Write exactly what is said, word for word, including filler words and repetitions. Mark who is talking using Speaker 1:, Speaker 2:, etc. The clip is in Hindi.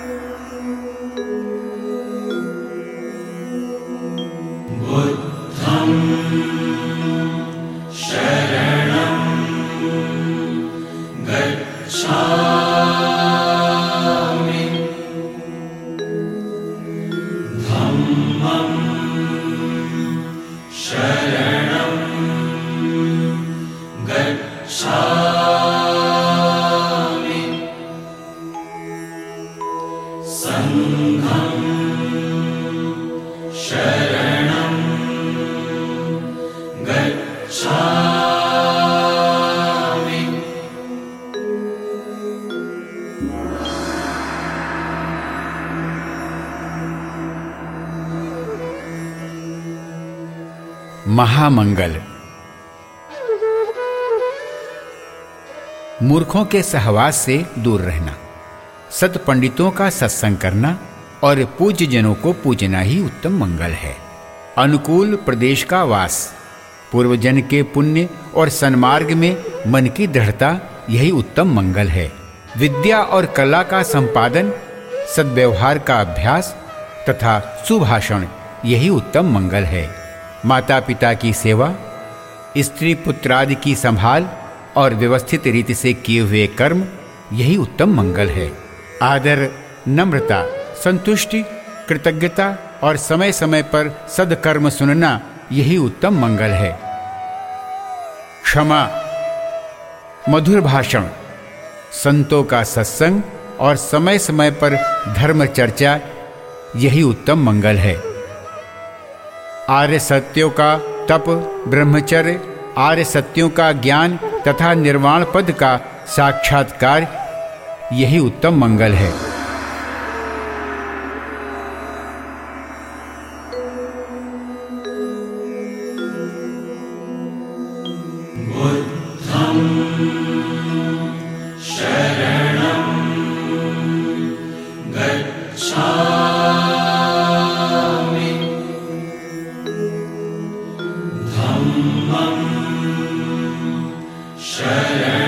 Speaker 1: बुद्धं शरणं गच्छामि धम्मं शरणं गच्छामि संघं शरणं गच्छामि।
Speaker 2: महामंगल। मूर्खों के सहवास से दूर रहना, सत पंडितों का सत्संग करना और पूज्य जनों को पूजना ही उत्तम मंगल है। अनुकूल प्रदेश का वास, पूर्वजन के पुण्य और सन्मार्ग में मन की दृढ़ता, यही उत्तम मंगल है। विद्या और कला का संपादन, सद्व्यवहार का अभ्यास तथा सुभाषण, यही उत्तम मंगल है। माता पिता की सेवा, स्त्री पुत्रादि की संभाल और व्यवस्थित रीति से किए हुए कर्म, यही उत्तम मंगल है। आदर, नम्रता, संतुष्टि, कृतज्ञता और समय समय पर सदकर्म सुनना, यही उत्तम मंगल है। क्षमा, मधुर भाषण, संतों का सत्संग और समय समय पर धर्म चर्चा, यही उत्तम मंगल है। आर्य सत्यों का तप, ब्रह्मचर्य, आर्य सत्यों का ज्ञान तथा निर्वाण पद का साक्षात्कार, यही उत्तम मंगल है।
Speaker 1: बुद्धं शरणं गच्छामि धम्मं शरणं